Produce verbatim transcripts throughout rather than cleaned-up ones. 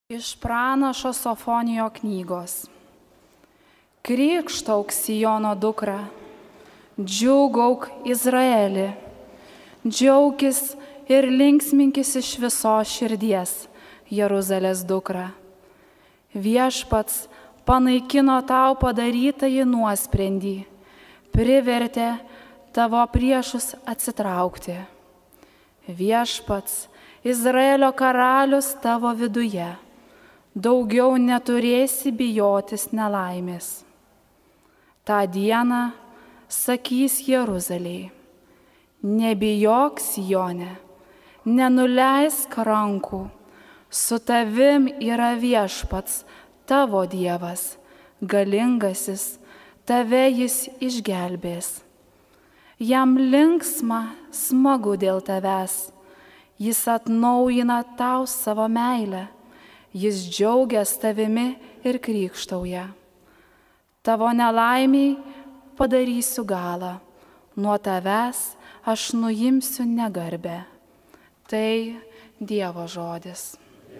Iš pranašo Sofonijo knygos. Krikštauk Siono dukra, džiūgauk Izraeli, džiaukis ir linksminkis iš visos širdies, Jeruzalės dukra. Viešpats panaikino tau padarytąjį nuosprendį, privertė tavo priešus atsitraukti. Viešpats, Izraelio karalius tavo viduje, daugiau neturėsi bijotis nelaimės. Ta diena sakys Jeruzalei: nebijok Sione, nenuleisk rankų, su tavim yra Viešpats, tavo Dievas, galingasis, tave jis išgelbės. Jam linksma, smagu dėl tavęs, jis atnaujina tau savo meilę. Jis džiaugias tavimi ir krikštauja. Tavo nelaimiai padarysiu galą, nuo tavęs aš nuimsiu negarbę. Tai Dievo žodis.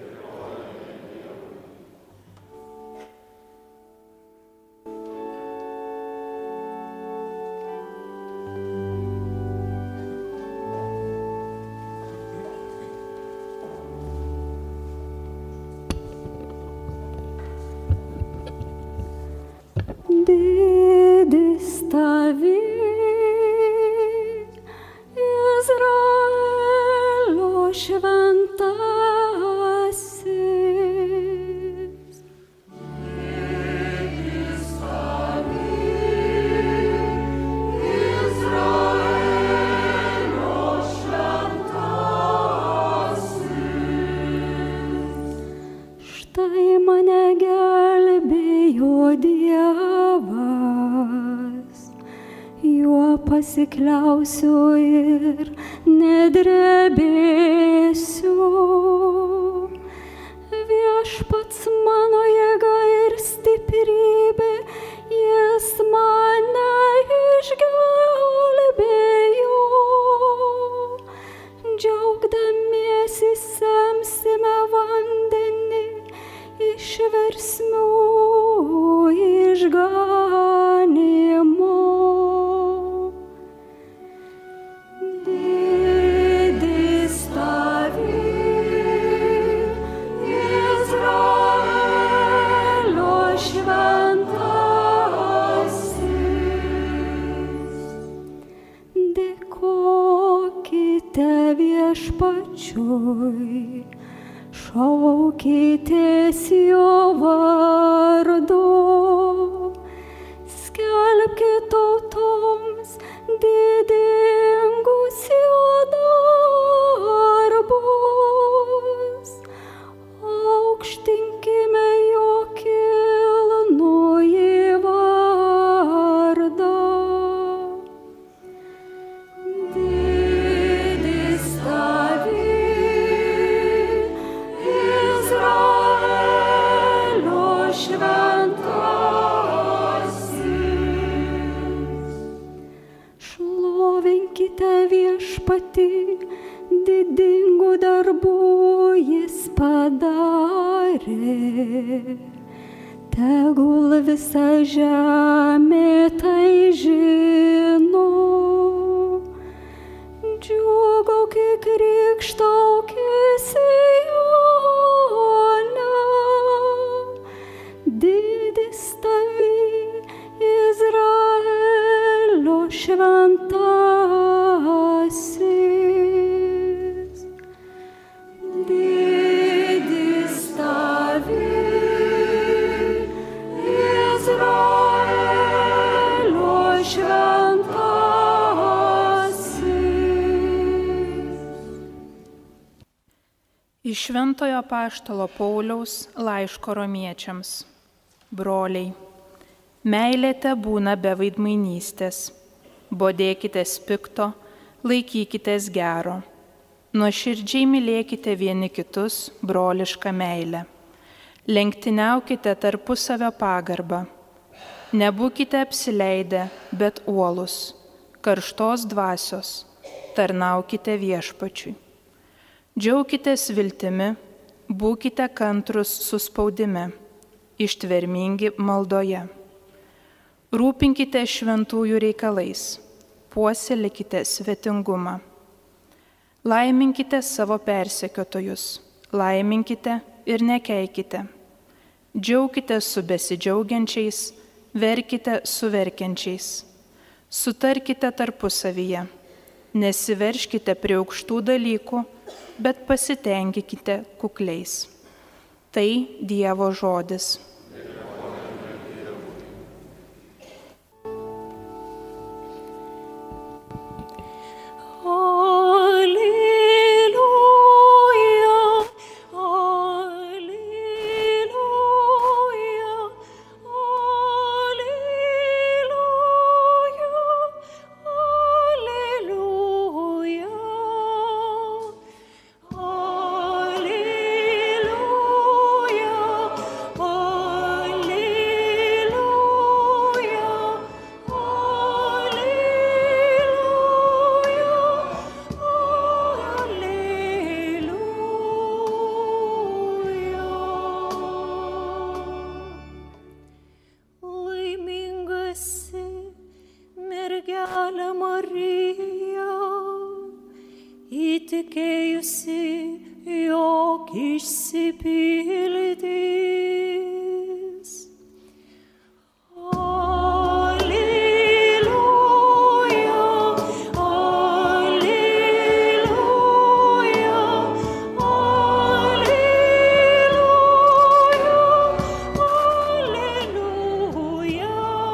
Didis tavi, Izraelio šventasis. Didis tavi, Izraelio šventasis. Štai mane gelbėjo Dievas, juo pasikliausiu ir nedrebėsiu. Viešpats mano jėga ir stiprybė, jis mane išgelbėjo. Džiaugdamiesi semsime vandenį iš versmių išganimo. Didis tavi, Izraelio šventasis. Dėkokite Viešpačiui, šaukitės jo vardu, skelbkite tautoms didingus jo darbus, aukštinkime jo kilnųjį vardą. Didis tavi, Izraelio šventasis. Šlovinkite Viešpatį, didingų darbų jis padarė. Tegul visa žemė tai žino. Džiūgauk ir krikštauk Sione, didis tavi, Izraelio šventasis. Didis tavi, Izraelio šventasis. Iš Šventojo apaštalo Pauliaus laiško romiečiams. Broliai, meilė tebūna be veidmainystės, bodėkitės pikto, laikykitės gero, nuoširdžiai mylėkite vieni kitus brolišką meilę, lenktyniaukite tarpusavio pagarbą, nebūkite apsileidę, bet uolūs, karštos dvasios, tarnaukite Viešpačiui. Džiaukitės viltimi, būkite kantrus suspaudime, ištvermingi maldoje. Rūpinkite šventųjų reikalais, puoselėkite svetingumą. Laiminkite savo persekiotojus, laiminkite ir nekeikite. Džiaukite su besidžiaugiančiais, verkite su verkiančiais. Sutarkite tarpusavyje, nesiverškite prie aukštų dalykų, bet pasitenkikite kukliais. Tai Dievo žodis. Įtikėjusi, jog išsipildys. Alleluja, alleluja, alleluja,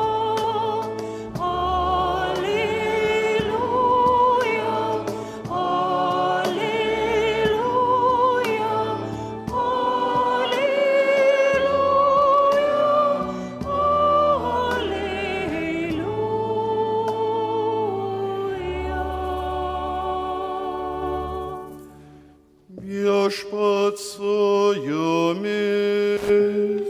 Viešpats su jumis.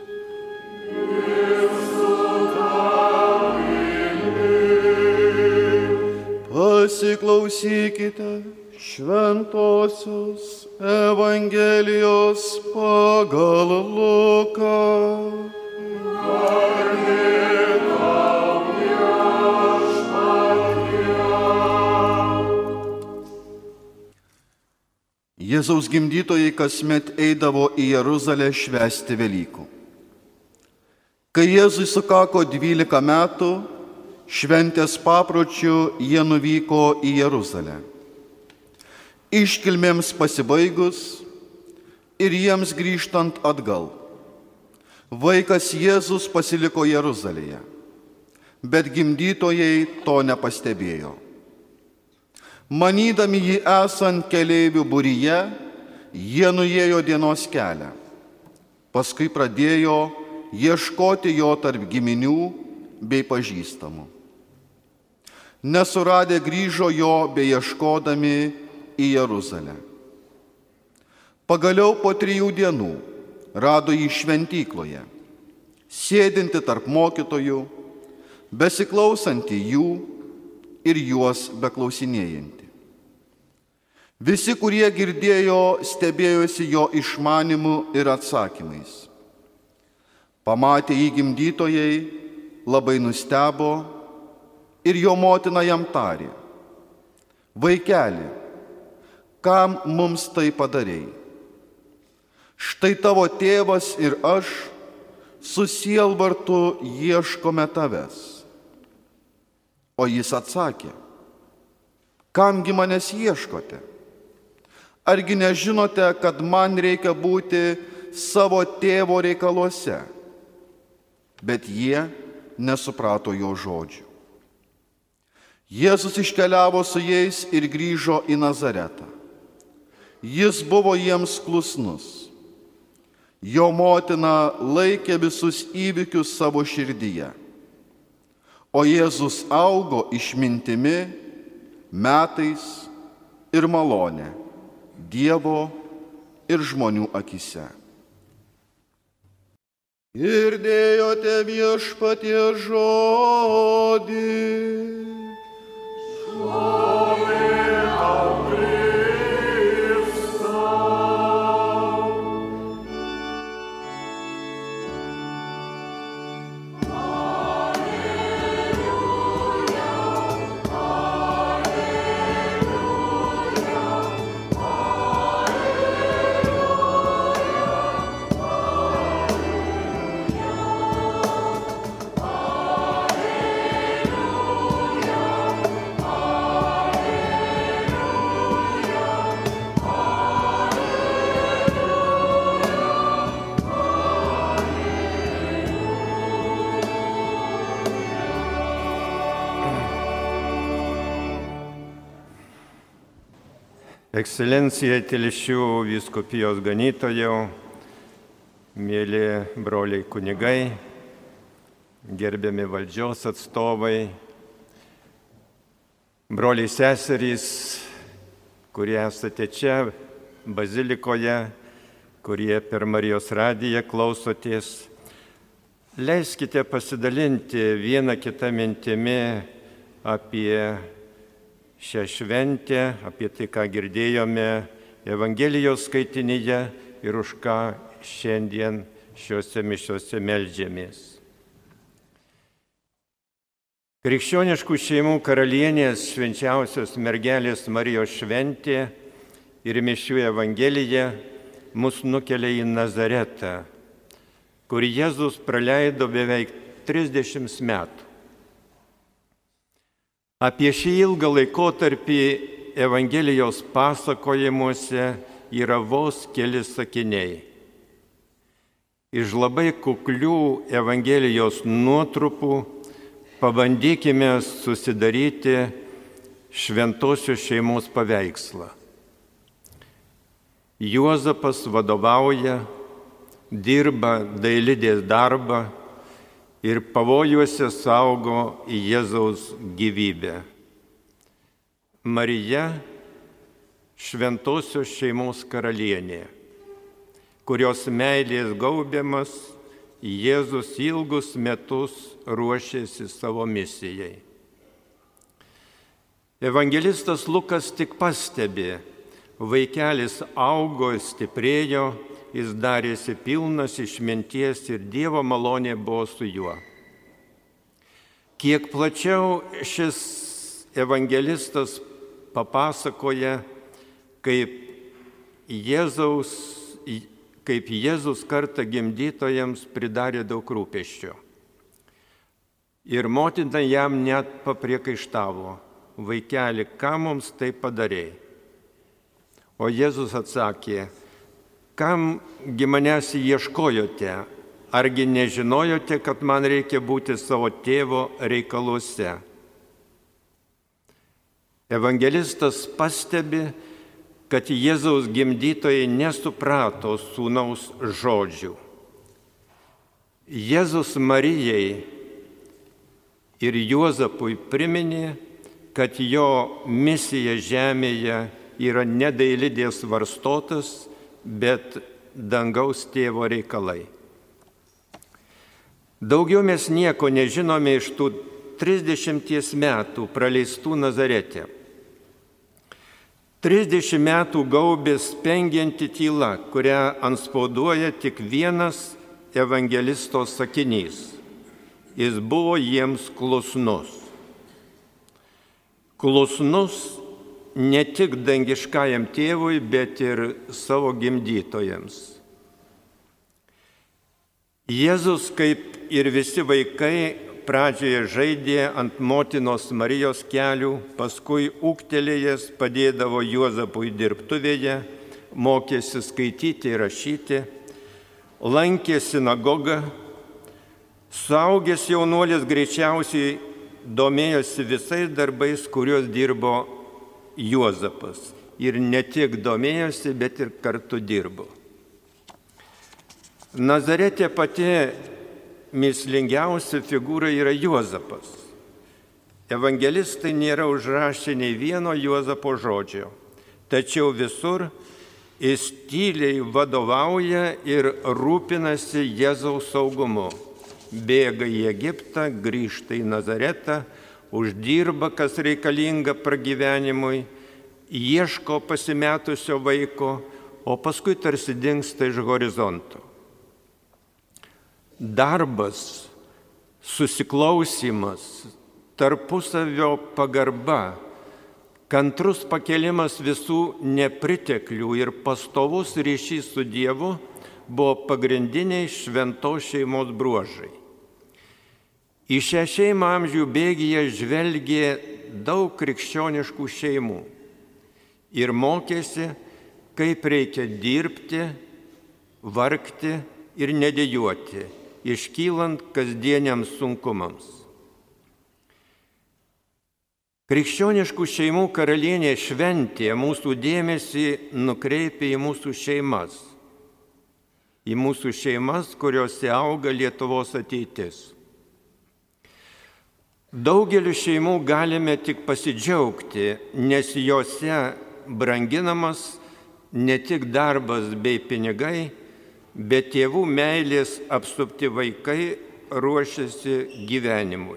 Pasiklausykite šventosios Evangelijos pagal Luką. Jėzaus gimdytojai kasmet eidavo į Jeruzalę švęsti Velykų. Kai Jėzui sukako dvylika metų, šventės papročių jie nuvyko į Jeruzalę. Iškilmėms pasibaigus ir jiems grįžtant atgal, vaikas Jėzus pasiliko Jeruzalėje, bet gimdytojai to nepastebėjo. Manydami jį esant keleivių būryje, jie nuėjo dienos kelią. Paskui pradėjo ieškoti jo tarp giminių bei pažįstamų. Nesuradę grįžo jo beieškodami į Jeruzalę. Pagaliau po trijų dienų rado jį šventykloje, sėdinti tarp mokytojų, besiklausantį jų ir juos beklausinėjantį. Visi, kurie girdėjo, stebėjosi jo išmanimu ir atsakymais. Pamatę jį gimdytojai, labai nustebo ir jo motina jam tarė: Vaikeli, kam mums tai padarei? Štai tavo tėvas ir aš su sielvartu ieškome tavęs. O jis atsakė: Kamgi manęs ieškote? Argi nežinote, kad man reikia būti savo tėvo reikaluose? Bet jie nesuprato jo žodžių. Jėzus iškeliavo su jais ir grįžo į Nazaretą. Jis buvo jiems klusnus. Jo motina laikė visus įvykius savo širdyje. O Jėzus augo išmintimi, metais ir malonė Dievo ir žmonių akise. Girdėjote Viešpaties žodį. Šlovė tau, Kristau. Ekscelencija Telšių vyskupijos ganytojau, mėly broliai kunigai, gerbiami valdžios atstovai, broliai seserys, kurie esate čia bazilikoje, kurie per Marijos radiją klausotės. Leiskite pasidalinti vieną kitą mintimi apie šią šventę, apie tai, ką girdėjome Evangelijos skaitinyje ir už ką šiandien šiuose mišiuose meldžiamės. Krikščioniškų šeimų karalienės švenčiausios mergelės Marijos šventė ir mišių Evangelija mus nukelia į Nazaretą, kur Jėzus praleido beveik trisdešimt metų. Apie šį ilgą laikotarpį Evangelijos pasakojimuose yra vos keli sakiniai. Iš labai kuklių Evangelijos nuotrupų pabandykime susidaryti šventosios šeimos paveikslą. Juozapas vadovauja, dirba dailidės darbą ir pavojuose saugo Jėzaus gyvybę. Marija šventosios šeimos karalienė, kurios meilės gaubiamas Jėzus ilgus metus ruošėsi savo misijai. Evangelistas Lukas tik pastebi, vaikelis augo, stiprėjo, jis darėsi pilnas išminties ir Dievo malonė buvo su juo. Kiek plačiau šis evangelistas papasakoja, kaip Jėzaus, kaip Jėzus kartą gimdytojams pridarė daug rūpesčio. Ir motina jam net papriekaištavo: vaikeli, ką mums tai padarei? O Jėzus atsakė: kamgi manęs ieškojote, argi nežinojote, kad man reikia būti savo tėvo reikaluose? Evangelistas pastebi, kad Jėzaus gimdytojai nesuprato sūnaus žodžių. Jėzus Marijai ir Juozapui priminė, kad jo misija žemėje yra ne dailidės varstotas, bet dangaus tėvo reikalai. Daugiau mes nieko nežinome iš tų trisdešimties metų praleistų Nazarete. Trisdešimt metų gaubė spengianti tyla, kurią anspauduoja tik vienas evangelisto sakinys: jis buvo jiems klusnus. Klusnus ne tik dangiškajam tėvui, bet ir savo gimdytojams. Jėzus, kaip ir visi vaikai, pradžioje žaidė ant motinos Marijos kelių, paskui ūgtelėjęs padėdavo Juozapui dirbtuvėje, mokėsi skaityti ir rašyti, lankė sinagogą. Suaugęs jaunuolis greičiausiai domėjosi visais darbais, kuriuos dirbo Juozapas. Ir ne tik domėjosi, bet ir kartu dirbo. Nazarete pati mįslingiausia figūra yra Juozapas. Evangelistai nėra užrašę nei vieno Juozapo žodžio, tačiau visur jis tyliai vadovauja ir rūpinasi Jėzaus saugumu. Bėga į Egiptą, grįžta į Nazaretą, uždirba, kas reikalinga pragyvenimui, ieško pasimetusio vaiko, o paskui tarsi dingsta iš horizonto. Darbas, susiklausimas, tarpusavio pagarba, kantrus pakelimas visų nepriteklių ir pastovus ryšys su Dievu buvo pagrindiniai šventos šeimos bruožai. Į šią šeimą amžių bėgyje žvelgė daug krikščioniškų šeimų ir mokėsi, kaip reikia dirbti, vargti ir nedejuoti, iškylant kasdieniams sunkumams. Krikščioniškų šeimų karalienė šventė mūsų dėmesį nukreipia į mūsų šeimas. Į mūsų šeimas, kuriuose auga Lietuvos ateitis. Daugeliu šeimų galime tik pasidžiaugti, nes jose branginamas ne tik darbas bei pinigai, bet tėvų meilės apsupti vaikai ruošiasi gyvenimui.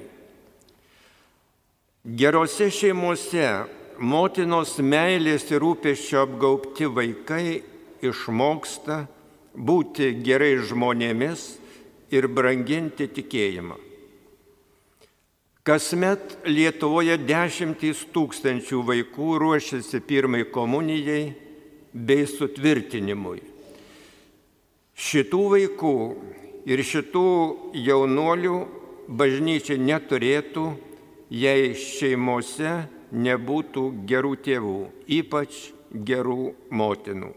Gerose šeimose motinos meilės ir rūpesčio apgaubti vaikai išmoksta būti gerais žmonėmis ir branginti tikėjimą. Kasmet Lietuvoje dešimtys tūkstančių vaikų ruošiasi pirmai komunijai bei sutvirtinimui. Šitų vaikų ir šitų jaunuolių bažnyčia neturėtų, jei šeimose nebūtų gerų tėvų, ypač gerų motinų.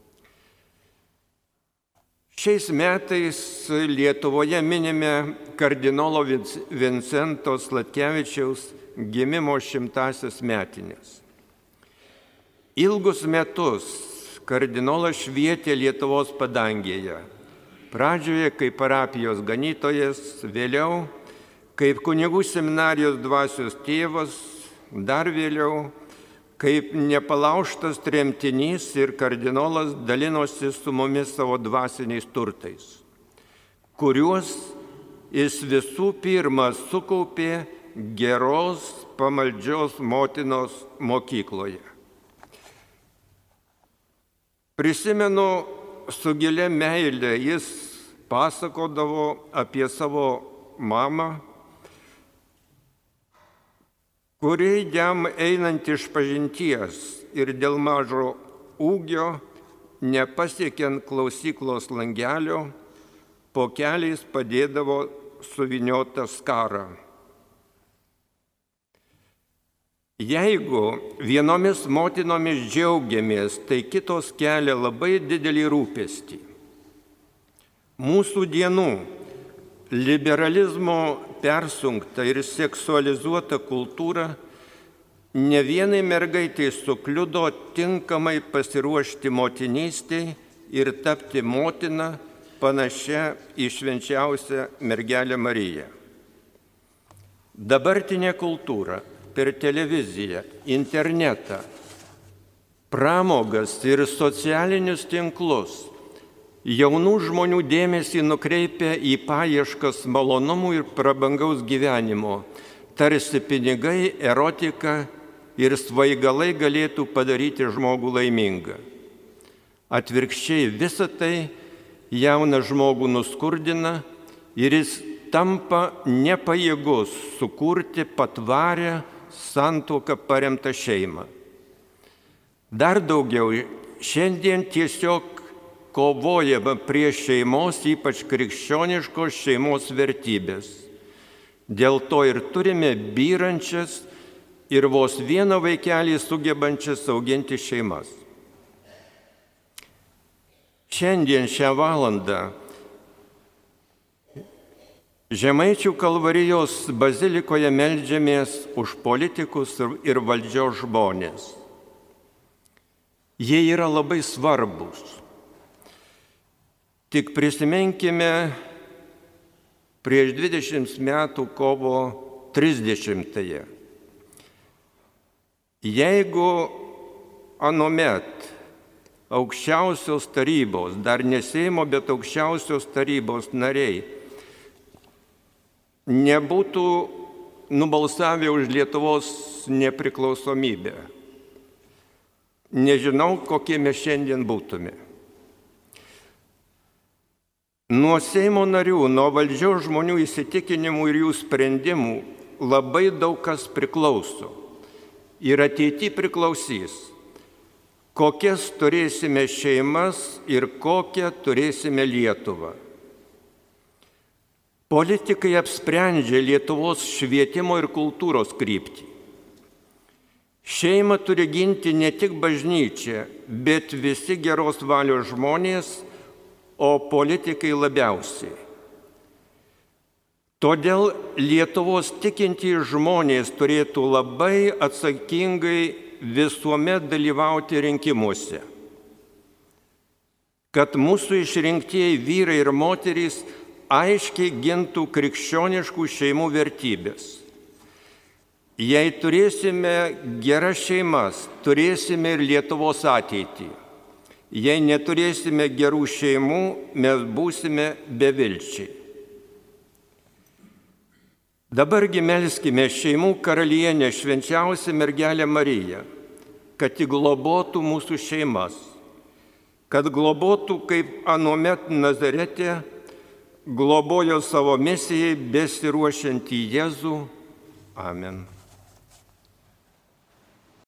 Šiais metais Lietuvoje minime kardinolo Vincento Sladkevičiaus gimimo šimtąsias metinės. Ilgus metus kardinolas švietė Lietuvos padangėje. Pradžioje kaip parapijos ganytojas, vėliau kaip kunigų seminarijos dvasios tėvas, dar vėliau kaip nepalaužtas tremtinys ir kardinolas dalinosi su mumis savo dvasiniais turtais, kuriuos jis visų pirma sukaupė geros pamaldžios motinos mokykloje. Prisimenu, su gilia meile jis pasakodavo apie savo mamą, kuri jam einant iš pažinties ir dėl mažo ūgio, nepasiekiant klausyklos langelio, po keliais padėdavo suvyniotą skarą. Jeigu vienomis motinomis džiaugiamės, tai kitos kelia labai didelį rūpestį. Mūsų dienų liberalizmo persunkta ir seksualizuota kultūra ne vienai mergaitai sukliudo tinkamai pasiruošti motinystei ir tapti motina panašia į švenčiausią mergelę Mariją. Dabartinė kultūra per televiziją, internetą, pramogas ir socialinius tinklus jaunų žmonių dėmesį nukreipia į paieškas malonumų ir prabangaus gyvenimo, tarsi pinigai, erotika ir svaigalai galėtų padaryti žmogų laimingą. Atvirkščiai visą tai jauną žmogų nuskurdina ir jis tampa nepajėgus sukurti patvarę santuoką paremtą šeimą. Dar daugiau, šiandien tiesiog kovojama prieš šeimos, ypač krikščioniškos šeimos vertybės. Dėl to ir turime byrančias ir vos vieną vaikelį sugebančias auginti šeimas. Šiandien šią valandą Žemaičių Kalvarijos bazilikoje meldžiamės už politikus ir valdžios žmonės. Jie yra labai svarbus. Tik prisiminkime prieš dvidešimt metų kovo trisdešimtąją. Jeigu anuomet aukščiausios tarybos, dar ne Seimo, bet aukščiausios tarybos nariai nebūtų nubalsavę už Lietuvos nepriklausomybę, nežinau, kokie mes šiandien būtume. Nuo Seimo narių, nuo valdžios žmonių įsitikinimų ir jų sprendimų labai daug kas priklauso. Ir ateityje priklausys, kokias turėsime šeimas ir kokią turėsime Lietuvą. Politikai apsprendžia Lietuvos švietimo ir kultūros kryptį. Šeimą turi ginti ne tik bažnyčia, bet visi geros valios žmonės, o politikai labiausiai. Todėl Lietuvos tikintys žmonės turėtų labai atsakingai visuomet dalyvauti rinkimuose, kad mūsų išrinktieji vyrai ir moterys aiškiai gintų krikščioniškų šeimų vertybės. Jei turėsime geras šeimas, turėsime ir Lietuvos ateitį. Jei neturėsime gerų šeimų, mes būsime bevilčiai. Dabargi melskime šeimų karalienę švenčiausią mergelę Mariją, kad ji globotų mūsų šeimas, kad globotų kaip anuomet Nazarete, globojo savo misijai besiruošiantį Jėzų. Amen.